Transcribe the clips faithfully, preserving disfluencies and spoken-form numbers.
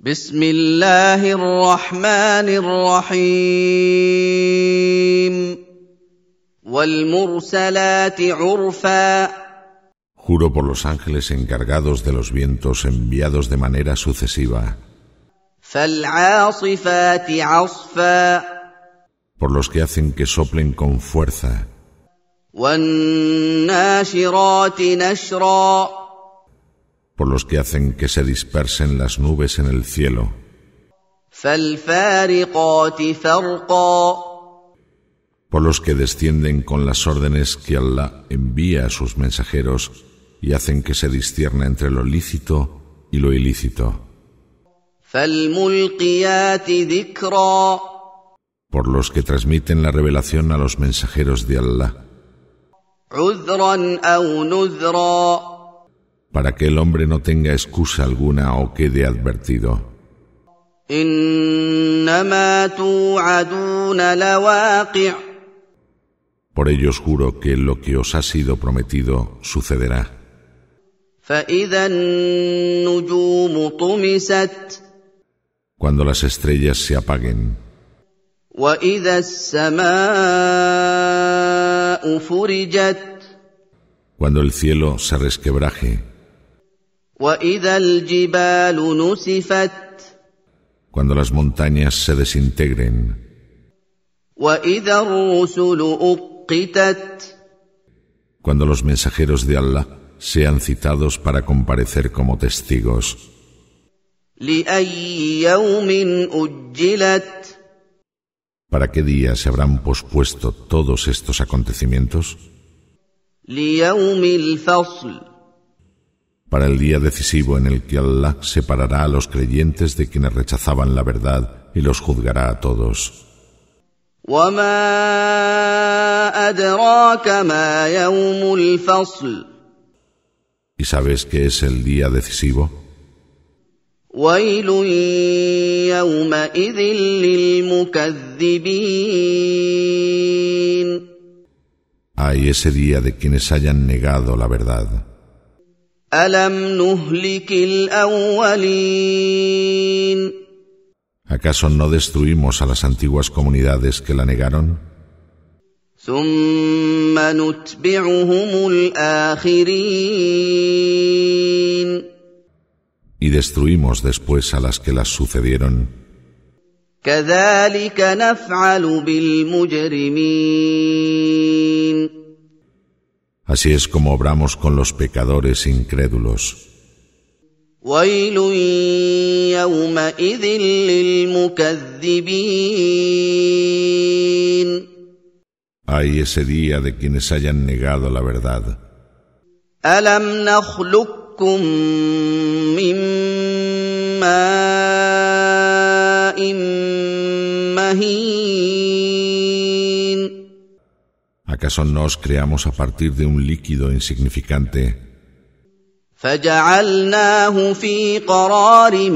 بسم الله الرحمن الرحيم والمرسلات عرفا. Juro por los ángeles encargados de los vientos enviados de manera sucesiva. فالعاصفات عصفا. Por los que hacen que soplen con fuerza. والناشرات نشرا. Por los que hacen que se dispersen las nubes en el cielo. فالفارقات فرقا. Por los que descienden con las órdenes que Allah envía a sus mensajeros y hacen que se discierna entre lo lícito y lo ilícito. فالملقيات ذكرا. Por los que transmiten la revelación a los mensajeros de Allah. عذرا أو نذرا. Para que el hombre no tenga excusa alguna o quede advertido. إنما توعدون لواقع. Por ello os juro que lo que os ha sido prometido sucederá. فإذا النجوم طمست. Cuando las estrellas se apaguen. وإذا السماء فرجت. Cuando el cielo se resquebraje. وإذا الجبال نسفت. Cuando las montañas se desintegren. وإذا الرسل أقتت. Cuando los mensajeros de Allah sean citados para comparecer como testigos. لأي يوم أجلت. ¿Para qué día se habrán pospuesto todos estos acontecimientos? ليوم الفصل. Para el día decisivo en el que Allah separará a los creyentes de quienes rechazaban la verdad y los juzgará a todos. وما أدراك ما يوم الفصل. ¿Y sabes qué es el día decisivo? ويل يومئذ للمكذبين. Ay, ese día de quienes hayan negado la verdad. ألم نهلك الأولين. ¿Acaso no destruimos a las antiguas comunidades que la negaron? ثم نتبعهم الآخرين. Y destruimos después a las que las sucedieron. كذلك نفعل بالمجرمين. Así es como obramos con los pecadores incrédulos. ويل يومئذ للمكذبين. Ay, ese día de quienes hayan negado la verdad. ألم نخلقكم من ماء مهين. ¿Acaso no os creamos a partir de un líquido insignificante? فجعلناه في قرار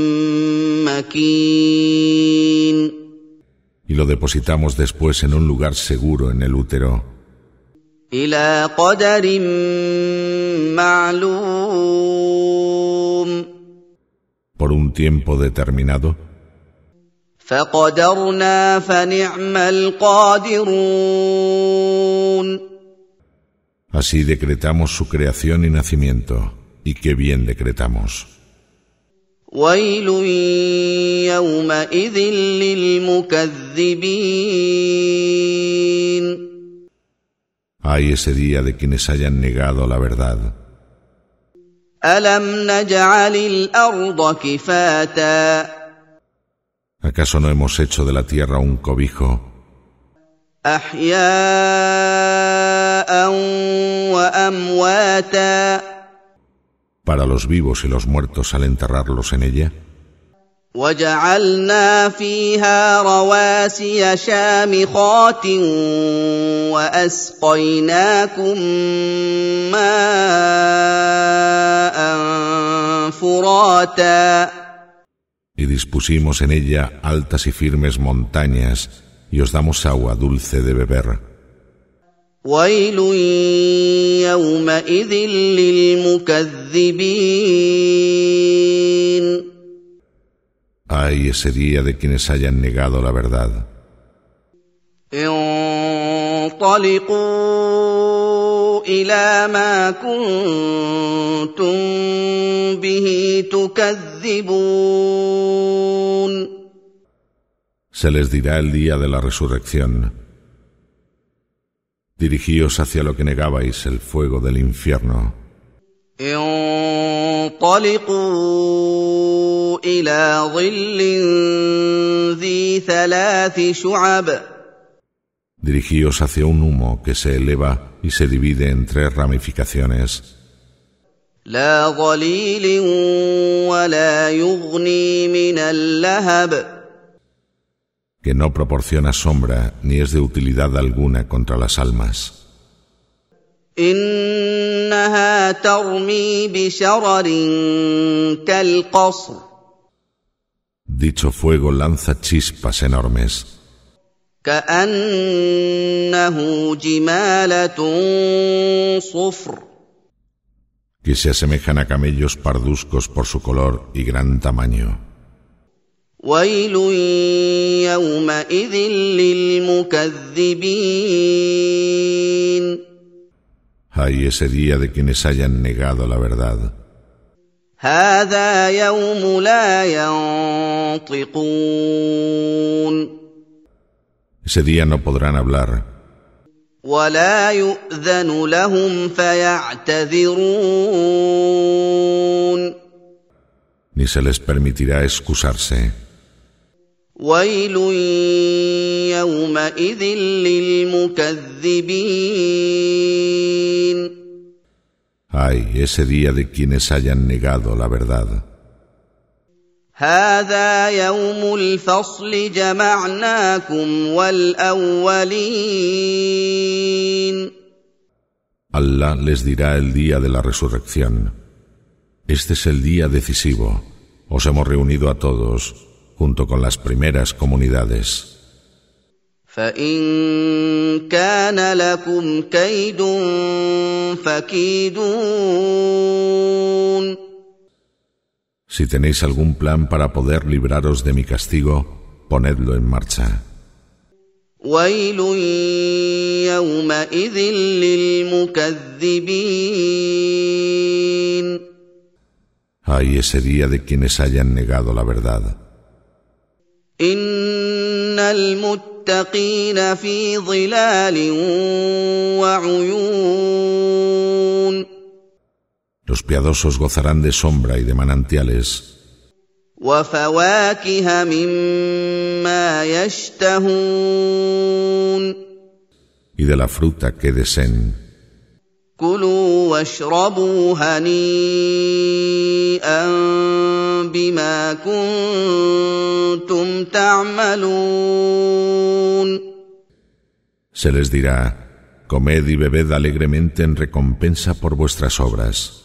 مكين. Y lo depositamos después en un lugar seguro en el útero. إلى قدر معلوم. Por un tiempo determinado. فقدرنا فنعم القادرون. Así decretamos su creación y nacimiento, y qué bien decretamos. ويل يومئذ للمكذبين. Ay, ese día de quienes hayan negado la verdad. ألم نجعل الأرض كفاتا. ¿Acaso no hemos hecho de la tierra un cobijo? أحياء وأمواتا. Para los vivos y los muertos al enterrarlos en ella. وجعلنا فيها رواسي شامخات وأسقيناكم ماء فراتا. Y dispusimos en ella altas y firmes montañas, y os damos agua dulce de beber. ويل يومئذ للمكذبين. Ay, ese día de quienes hayan negado la verdad. انطلقوا إلى ما كنتم به تكذبون. Se les dirá el día de la resurrección: dirigíos hacia lo que negabais, el fuego del infierno. انطلقوا إلى ظل ذي ثلاث شعب. Dirigíos hacia un humo que se eleva y se divide en tres ramificaciones. لا ظليل ولا يغني من اللهب. Que no proporciona sombra ni es de utilidad alguna contra las almas. إنها ترمي بشرر كالقصر. Dicho fuego lanza chispas enormes. كأنه جمالة صفر. Que se asemejan a camellos parduzcos por su color y gran tamaño. ويل يومئذ للمكذبين. Ay, ese día de quienes hayan negado la verdad. هذا يوم لا ينطقون. Ese día no podrán hablar. ولا يؤذن لهم فيعتذرون. Ni se les permitirá excusarse. ويل يومئذ للمكذبين. Ay, ese día de quienes hayan negado la verdad. هذا يوم الفصل جمعناكم والأولين. Allah les dirá el día de la resurrección: este es el día decisivo. Os hemos reunido a todos, junto con las primeras comunidades. فإن كان لكم كيد فكيدون. Si tenéis algún plan para poder libraros de mi castigo, ponedlo en marcha. ويل يومئذ للمكذبين. Ay, ese día de quienes hayan negado la verdad. إن المتقين في ظلال وعيون. Los piadosos gozarán de sombra y de manantiales. وفواكه مما يشتهون. Y de la fruta que deseen. كلوا واشربوا هنيئا بما كنتم تعملون. Se les dirá: comed y bebed alegremente en recompensa por vuestras obras.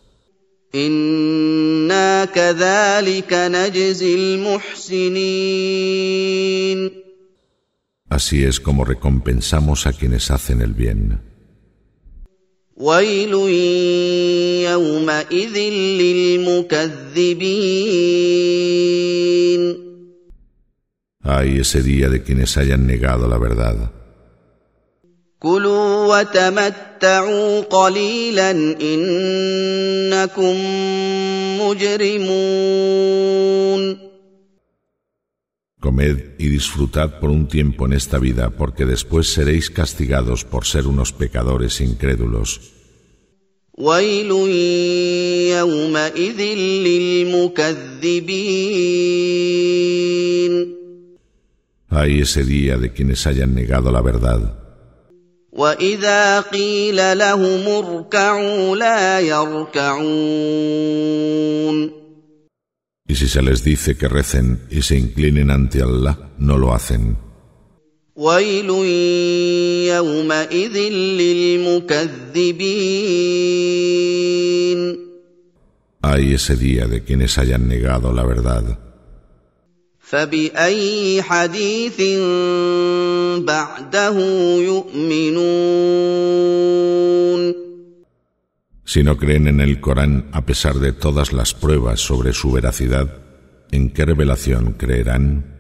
إنا كذلك نجزي المحسنين. Así es como recompensamos a quienes hacen el bien. ويل يومئذ للمكذبين. Ay, ese día de quienes hayan negado la verdad. كلوا وتمتعوا قليلا إنكم مجرمون. Comed y disfrutad por un tiempo en esta vida, porque después seréis castigados por ser unos pecadores incrédulos. ويل يومئذ للمكذبين. Ay, ese día de quienes hayan negado la verdad. وإذا قيل لهم اركعوا لا يركعون. Y si se les dice que recen y se inclinen ante Allah, no lo hacen. ويل يومئذ للمكذبين. Ay, ese día de quienes hayan negado la verdad. فبأي حديث بعده يؤمنون. Si no creen en el Corán a pesar de todas las pruebas sobre su veracidad, ¿En qué revelación creerán?